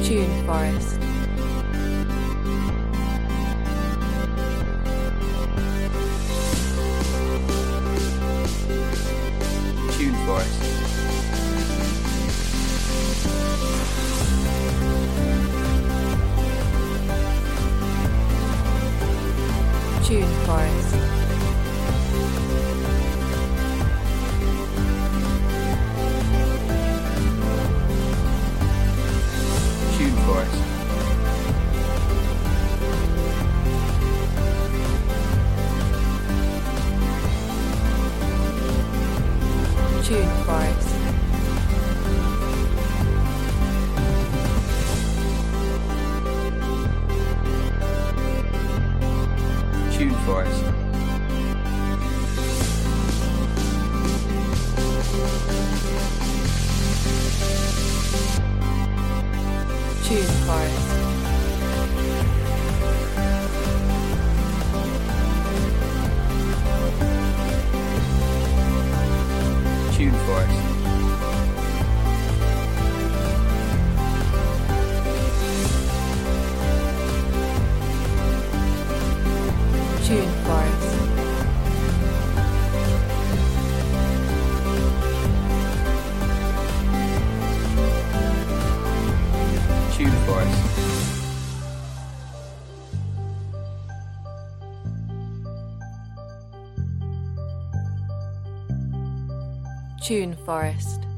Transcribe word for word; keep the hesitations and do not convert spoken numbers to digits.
Tune Forest. Tune Forest. Tune Forest. Tune Forest. Tune Forest. Tune Forest. Tune Forest. Tune Forest. Tune Forest. Tune Forest. Tune Forest.